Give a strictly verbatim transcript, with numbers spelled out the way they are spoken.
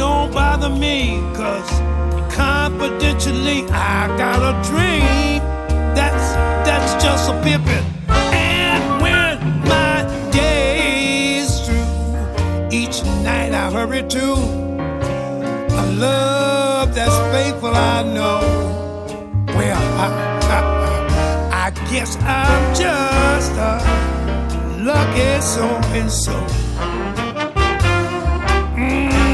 don't bother me, cause confidentially I got a dream that's that's just a pimpin'. And when my day is through, each night I hurry to a love that's faithful, I know. Well, I, I, I guess I'm just a lucky so and so. Mm.